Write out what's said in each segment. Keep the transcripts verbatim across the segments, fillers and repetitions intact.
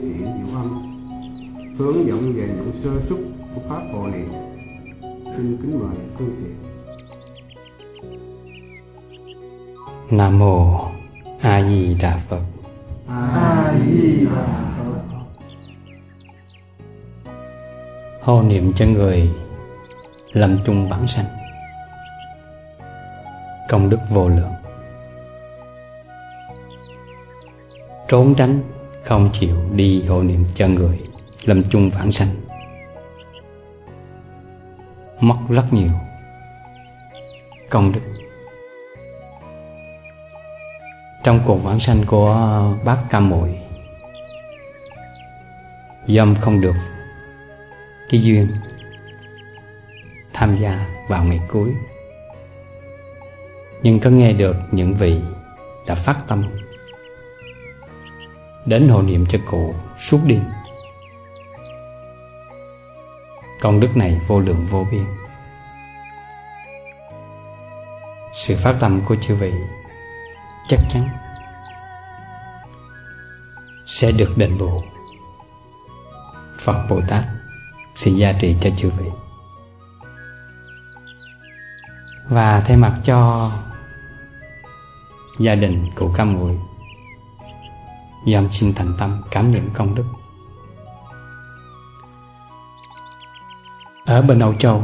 sĩ Diệu Âm hướng dẫn về những sơ xuất của pháp hộ niệm. Xin kính mời cư sĩ. Nam mô A Di Đà Phật. A Di Đà Phật. Hộ niệm cho người lâm chung vãng sanh, công đức vô lượng. Trốn tránh không chịu đi hộ niệm cho người lâm chung vãng sanh, mất rất nhiều công đức. Trong cuộc vãng sanh của bác Cam Muội, Dâm không được cái duyên tham gia vào ngày cuối, nhưng có nghe được những vị đã phát tâm đến hộ niệm cho cụ suốt đêm. Công đức này vô lượng vô biên. Sự phát tâm của chư vị chắc chắn sẽ được đền bù. Phật Bồ Tát sẽ gia trì cho chư vị. Và thay mặt cho gia đình cụ Cam Muội, Dâm xin thành tâm cảm niệm công đức. Ở bên Âu Châu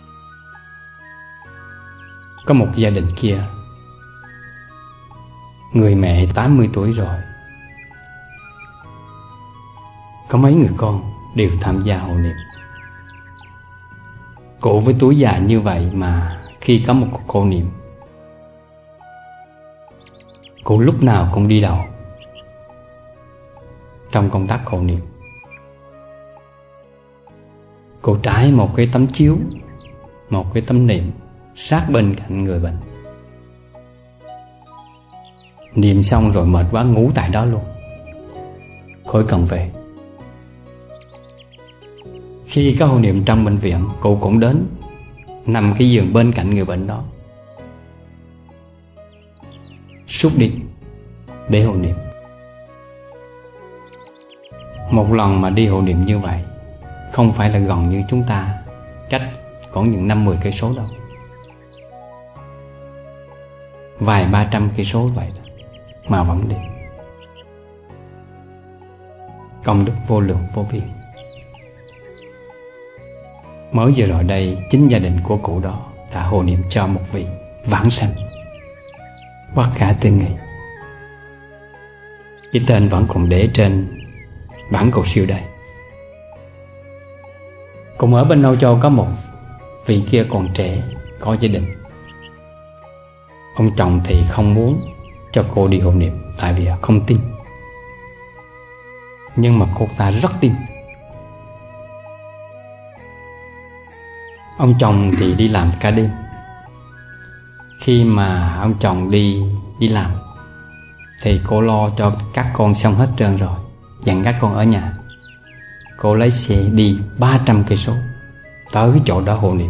có một gia đình kia, người mẹ tám mươi tuổi rồi, có mấy người con đều tham gia hộ niệm. Cụ với tuổi già như vậy mà khi có một cuộc hộ niệm, cụ lúc nào cũng đi đầu trong công tác hộ niệm. Cụ trải một cái tấm chiếu, một cái tấm niệm sát bên cạnh người bệnh. Niệm xong rồi mệt quá ngủ tại đó luôn, khỏi cần về. Khi có hộ niệm trong bệnh viện, cụ cũng đến nằm cái giường bên cạnh người bệnh đó suốt đêm để hộ niệm. Một lần mà đi hộ niệm như vậy không phải là gần như chúng ta cách khoảng những năm mười cây số đâu, vài ba trăm cây số vậy đó, mà vẫn đi. Công đức vô lượng vô biên. Mới vừa rồi đây, chính gia đình của cụ đó đã hộ niệm cho một vị vãng sanh bất khả tư nghị. Cái tên vẫn còn để trên bản cầu siêu đây. Cùng ở bên Âu Châu có một vị kia còn trẻ, có gia đình. Ông chồng thì không muốn cho cô đi hộ niệm, tại vì không tin. Nhưng mà cô ta rất tin. Ông chồng thì đi làm cả đêm. Khi mà ông chồng đi đi làm thì cô lo cho các con xong hết trơn rồi, dặn các con ở nhà. Cô lấy xe đi ba trăm cây số tới cái chỗ đó hộ niệm.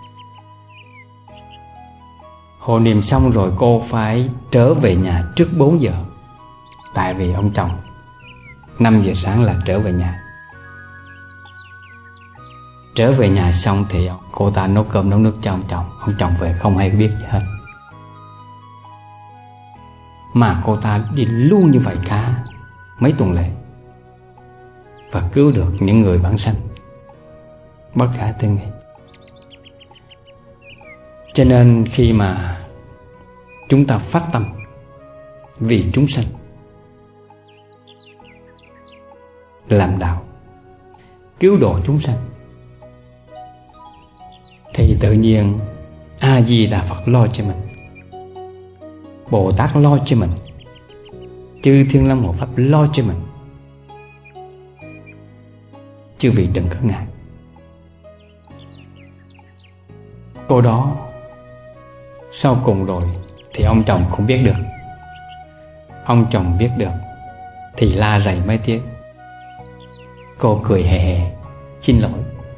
Hộ niệm xong rồi cô phải trở về nhà trước bốn giờ, tại vì ông chồng năm giờ sáng là trở về nhà. Trở về nhà xong thì cô ta nấu cơm nấu nước cho ông chồng. Ông chồng về không hay biết gì hết, mà cô ta đi luôn như vậy cả mấy tuần lễ, và cứu được những người vãng sanh bất khả tư nghị. Cho nên khi mà chúng ta phát tâm vì chúng sanh, làm đạo, cứu độ chúng sanh, thì tự nhiên A Di Đà Phật lo cho mình, Bồ Tát lo cho mình, chư Thiên Long Hộ Pháp lo cho mình. Chư vị đừng có ngại. Cô đó sau cùng rồi thì ông chồng không biết được. Ông chồng biết được thì la rầy mấy tiếng. Cô cười hề hề xin lỗi.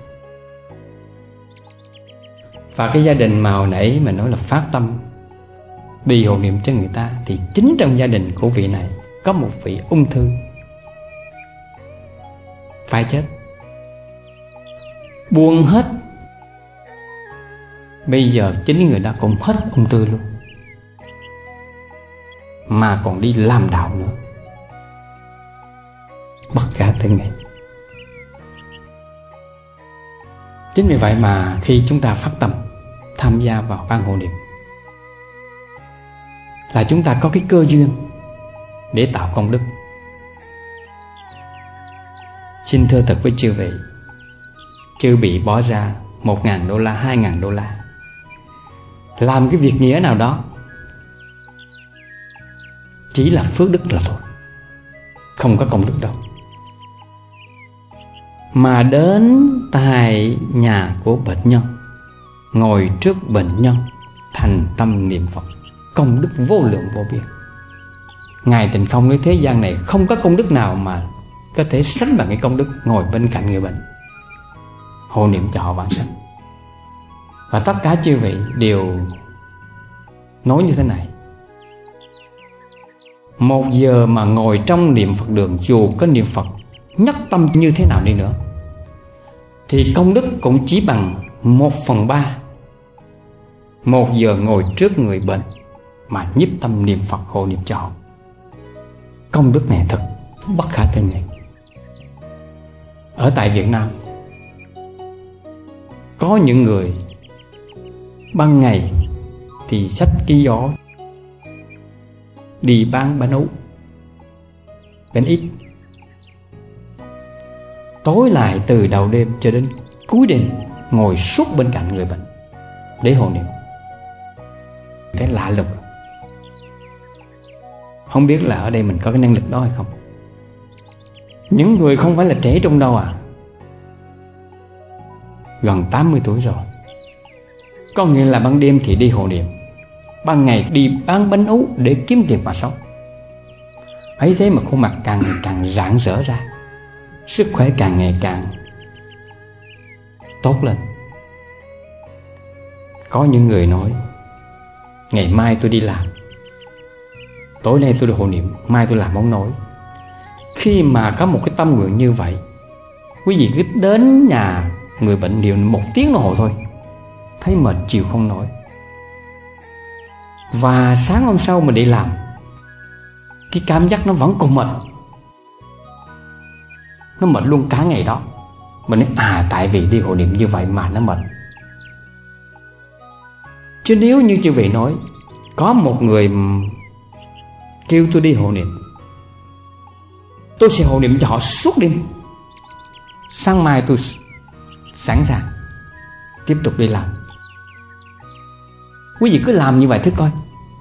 Và cái gia đình mà hồi nãy mình nói là phát tâm đi hộ niệm cho người ta, thì chính trong gia đình của vị này có một vị ung thư. phải chết, buông hết. Bây giờ chính người đó cũng hết ung thư luôn, mà còn đi làm đạo nữa, bất khả tư nghị. Chính vì vậy mà khi chúng ta phát tâm tham gia vào ban hộ niệm là chúng ta có cái cơ duyên để tạo công đức. Xin thưa thật với chư vị, chư vị bỏ ra một ngàn đô la, hai ngàn đô la làm cái việc nghĩa nào đó, chỉ là phước đức là thôi, không có công đức đâu. Mà đến tại nhà của bệnh nhân, ngồi trước bệnh nhân, thành tâm niệm Phật, công đức vô lượng vô biên. Ngài Tịnh Không nói thế gian này không có công đức nào mà có thể sánh bằng cái công đức ngồi bên cạnh người bệnh, hộ niệm cho họ vãng sanh. Và tất cả chư vị đều nói như thế này: một giờ mà ngồi trong niệm Phật đường, dù có niệm Phật nhất tâm như thế nào đi nữa, thì công đức cũng chỉ bằng một phần ba một giờ ngồi trước người bệnh mà nhiếp tâm niệm Phật hộ niệm cho họ. Công đức này thật bất khả tư nghị. Ở tại Việt Nam có những người ban ngày thì xách cái giỏ đi bán bánh ú, bánh ít, tối lại từ đầu đêm cho đến cuối đêm ngồi suốt bên cạnh người bệnh để hộ niệm. Thế lạ lùng. Không biết là ở đây mình có cái năng lực đó hay không. Những người không phải là trẻ trung đâu à, gần tám mươi tuổi rồi. Có nghĩa là ban đêm thì đi hộ niệm, ban ngày đi bán bánh ú để kiếm tiền mà sống. Ấy thế mà khuôn mặt càng ngày càng rạng rỡ ra, sức khỏe càng ngày càng tốt lên. Có những người nói: ngày mai tôi đi làm, tối nay tôi được hộ niệm, mai tôi làm không nổi. Khi mà có một cái tâm nguyện như vậy, quý vị cứ đến nhà người bệnh điều một tiếng đồng hồ thôi, thấy mệt chịu không nổi. Và sáng hôm sau mình đi làm, cái cảm giác nó vẫn còn mệt, nó mệt luôn cả ngày đó. Mình nói à, tại vì đi hộ niệm như vậy mà nó mệt. Chứ nếu như chư vị nói có một người kêu tôi đi hộ niệm, tôi sẽ hộ niệm cho họ suốt đêm, sáng mai tôi sẵn sàng tiếp tục đi làm. Quý vị cứ làm như vậy thử coi,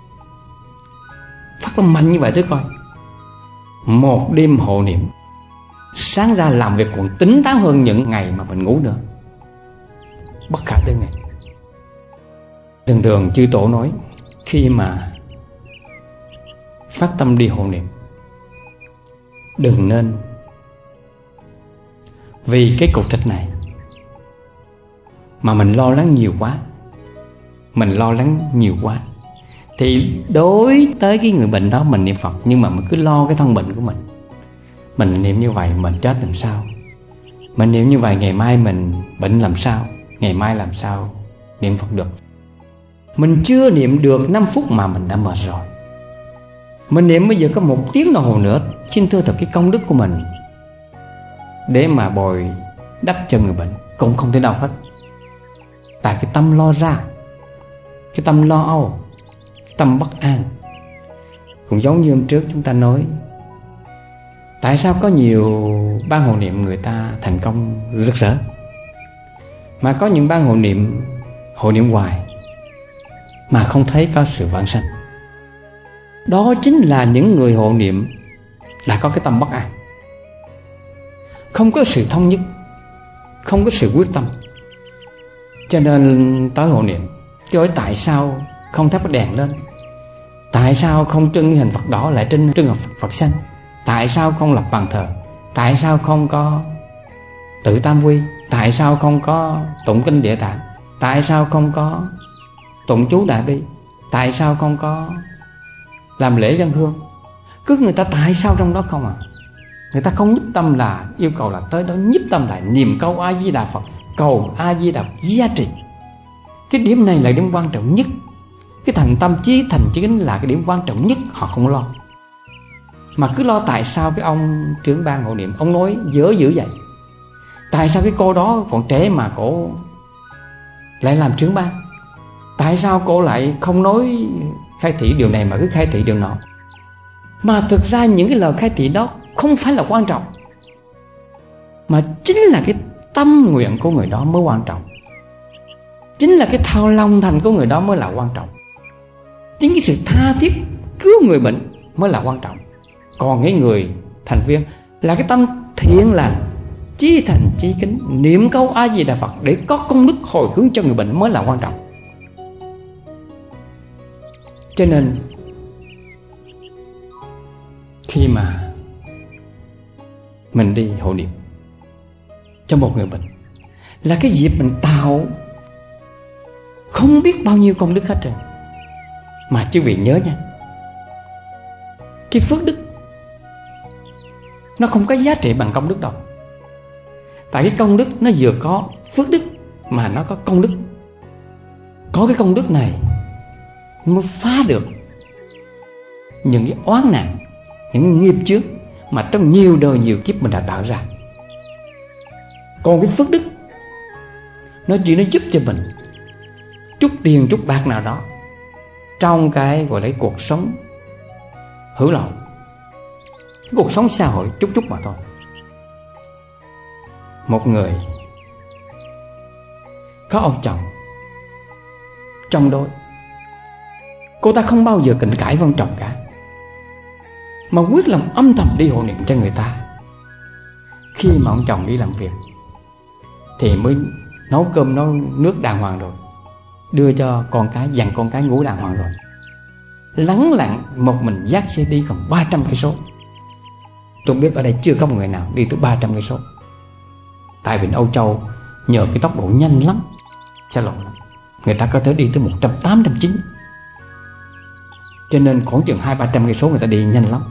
phát tâm mạnh như vậy thử coi. Một đêm hộ niệm, sáng ra làm việc còn tỉnh táo hơn những ngày mà mình ngủ nữa. Bất khả tư nghị. Thường thường chư tổ nói, khi mà phát tâm đi hộ niệm, đừng nên vì cái cục thịt này mà mình lo lắng nhiều quá. Mình lo lắng nhiều quá thì đối tới cái người bệnh đó mình niệm Phật, nhưng mà mình cứ lo cái thân bệnh của mình. Mình niệm như vậy mình chết làm sao? Mình niệm như vậy ngày mai mình bệnh làm sao? Ngày mai làm sao niệm Phật được? Mình chưa niệm được năm phút mà mình đã mệt rồi. Mình niệm bây giờ có một tiếng đồng hồ nữa, xin thưa thật cái công đức của mình để mà bồi đắp cho người bệnh cũng không thể đâu hết. Tại cái tâm lo ra, cái tâm lo âu, cái tâm bất an. Cũng giống như hôm trước chúng ta nói, tại sao có nhiều ban hộ niệm người ta thành công rực rỡ, mà có những ban hộ niệm hộ niệm hoài mà không thấy có sự vãng sanh? Đó chính là những người hộ niệm đã có cái tâm bất an, không có sự thống nhất, không có sự quyết tâm. Cho nên tới hộ niệm chứ hỏi tại sao không thắp cái đèn lên, tại sao không trưng cái hình Phật đỏ lại trên trưng Phật, Phật xanh, tại sao không lập bàn thờ, tại sao không có tự tam quy, tại sao không có tụng kinh Địa Tạng, tại sao không có tụng chú Đại Bi, tại sao không có làm lễ dân hương. Cứ người ta tại sao trong đó không à. Người ta không nhiếp tâm là yêu cầu là tới đó nhiếp tâm lại niệm câu A Di Đà Phật, cầu A Di Đà Phật gia trì. Cái điểm này là điểm quan trọng nhất. Cái thành tâm chí thành chí kính là cái điểm quan trọng nhất. Họ không lo, mà cứ lo tại sao cái ông trưởng ban hộ niệm ông nói dở dữ vậy, tại sao cái cô đó còn trẻ mà cổ lại làm trưởng ban, tại sao cô lại không nói khai thị điều này mà cứ khai thị điều nọ. Mà thực ra những cái lời khai thị đó không phải là quan trọng, mà chính là cái tâm nguyện của người đó mới quan trọng, chính là cái thao lòng thành của người đó mới là quan trọng, chính cái sự tha thiết cứu người bệnh mới là quan trọng. Còn cái người thành viên là cái tâm thiện lành, chí thành chí kính, niệm câu A Di Đà Phật để có công đức hồi hướng cho người bệnh mới là quan trọng. Cho nên khi mà mình đi hộ niệm cho một người bệnh là cái dịp mình tạo không biết bao nhiêu công đức hết rồi. Mà quý vị nhớ nha, cái phước đức nó không có giá trị bằng công đức đâu. Tại cái công đức nó vừa có phước đức mà nó có công đức. Có cái công đức này mới phá được những cái oán nạn, những cái nghiệp chướng mà trong nhiều đời nhiều kiếp mình đã tạo ra. Còn cái phước đức nó chỉ nó giúp cho mình chút tiền chút bạc nào đó trong cái gọi là cuộc sống hữu lậu, cái cuộc sống xã hội chút chút mà thôi. Một người có ông chồng chống đối, cô ta không bao giờ cãi cãi với ông chồng cả, mà quyết lòng âm thầm đi hộ niệm cho người ta. Khi mà ông chồng đi làm việc thì mới nấu cơm nấu nước đàng hoàng rồi, đưa cho con cái, dặn con cái ngủ đàng hoàng rồi, lắng lặng một mình dắt xe đi còn ba trăm cây số. Tôi biết ở đây chưa có một người nào đi tới ba trăm cây số. Tại vì Âu Châu nhờ cái tốc độ nhanh lắm, xa lộn lắm, người ta có thể đi tới một trăm tám, một trăm chín. Cho nên khoảng chừng hai ba trăm cây số người ta đi nhanh lắm.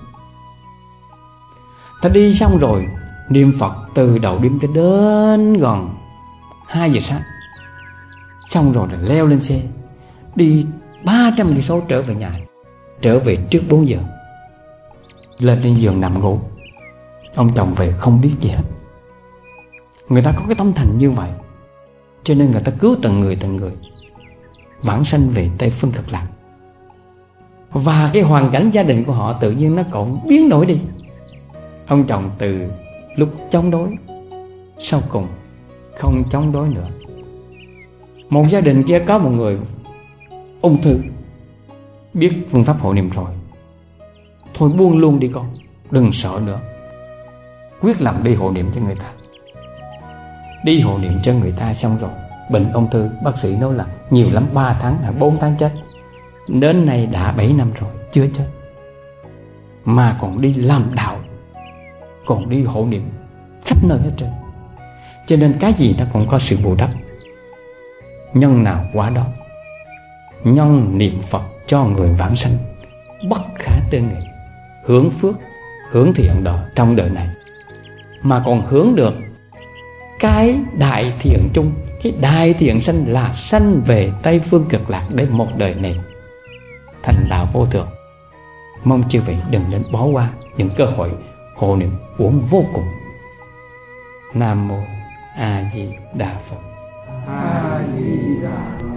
Ta đi xong rồi niệm Phật từ đầu đêm cho đến gần hai giờ sáng. Xong rồi là leo lên xe đi ba trăm cây số trở về nhà, trở về trước bốn giờ. Lên trên giường nằm ngủ. Ông chồng về không biết gì hết. Người ta có cái tâm thành như vậy, cho nên người ta cứu từng người từng người vãng sanh về Tây Phương Cực Lạc. Và cái hoàn cảnh gia đình của họ tự nhiên nó còn biến đổi đi. Ông chồng từ lúc chống đối sau cùng không chống đối nữa. Một gia đình kia có một người ung thư, biết phương pháp hộ niệm rồi, thôi buông luôn đi con, đừng sợ nữa, quyết lòng đi hộ niệm cho người ta. Đi hộ niệm cho người ta xong rồi, bệnh ung thư bác sĩ nói là nhiều lắm ba tháng hay bốn tháng chết. Đến nay đã bảy năm rồi chưa chết, mà còn đi làm đạo, còn đi hộ niệm khắp nơi hết trơn. Cho nên cái gì nó cũng có sự bù đắp. Nhân nào quả đó. Nhân niệm Phật cho người vãng sanh, bất khả tư nghị, hưởng phước, hưởng thiện đó trong đời này, mà còn hưởng được cái đại thiện chung. Cái đại thiện sanh là sanh về Tây Phương Cực Lạc để một đời này thành đạo vô thượng. Mong chư vị đừng nên bỏ qua những cơ hội hộ niệm uổng vô cùng. Nam mô A Di Đà Phật. A Di Đà